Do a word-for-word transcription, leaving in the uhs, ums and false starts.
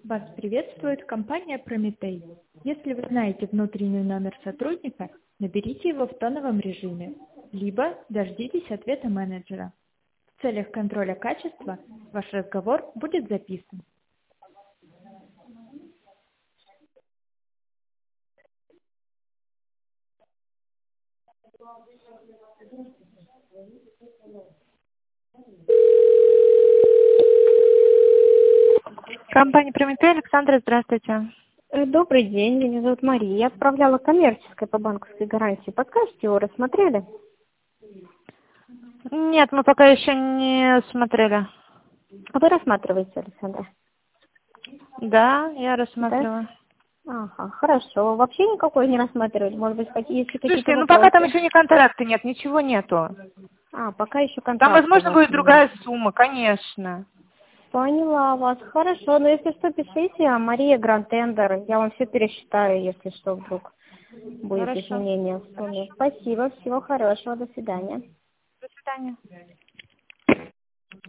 Вас приветствует компания «Прометей». Если вы знаете внутренний номер сотрудника, наберите его в тоновом режиме, либо дождитесь ответа менеджера. В целях контроля качества ваш разговор будет записан. Компания «Прометей», Александра, здравствуйте. Э, Добрый день, меня зовут Мария. Я отправляла коммерческое по банковской гарантии. Подскажете, его рассмотрели? Нет, мы пока еще не смотрели. А вы рассматриваете, Александра? Да, я Да? рассматриваю. Ага, хорошо. Вообще никакой не рассматривали? Может быть, какие, если какие-то Слушайте, ну вопросы? пока там еще не контракта нет, ничего нету. А, пока еще Там, контракт у возможно, вас будет нет. другая сумма, конечно. Поняла вас. Хорошо, но если что, пишите, а Мария Гранд-Тендер. Я вам все пересчитаю, если что, вдруг будет Хорошо. изменение в сумме. Спасибо, всего хорошего, до свидания. До свидания.